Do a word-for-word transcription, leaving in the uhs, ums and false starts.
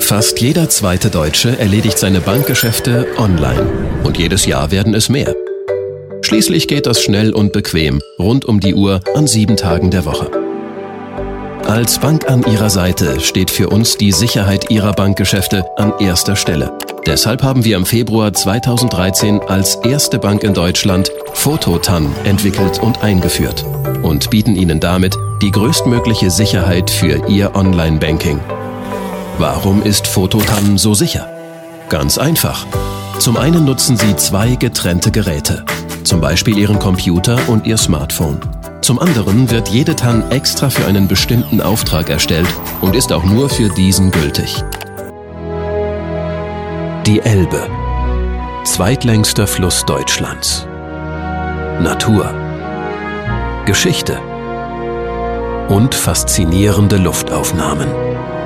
Fast jeder zweite Deutsche erledigt seine Bankgeschäfte online. Und jedes Jahr werden es mehr. Schließlich geht das schnell und bequem, rund um die Uhr, an sieben Tagen der Woche. Als Bank an Ihrer Seite steht für uns die Sicherheit Ihrer Bankgeschäfte an erster Stelle. Deshalb haben wir im Februar zweitausenddreizehn als erste Bank in Deutschland Fototan entwickelt und eingeführt und bieten Ihnen damit die größtmögliche Sicherheit für Ihr Online-Banking. Warum ist Fototan so sicher? Ganz einfach. Zum einen nutzen Sie zwei getrennte Geräte, zum Beispiel Ihren Computer und Ihr Smartphone. Zum anderen wird jede T A N extra für einen bestimmten Auftrag erstellt und ist auch nur für diesen gültig. Die Elbe, zweitlängster Fluss Deutschlands. Natur, Geschichte und faszinierende Luftaufnahmen.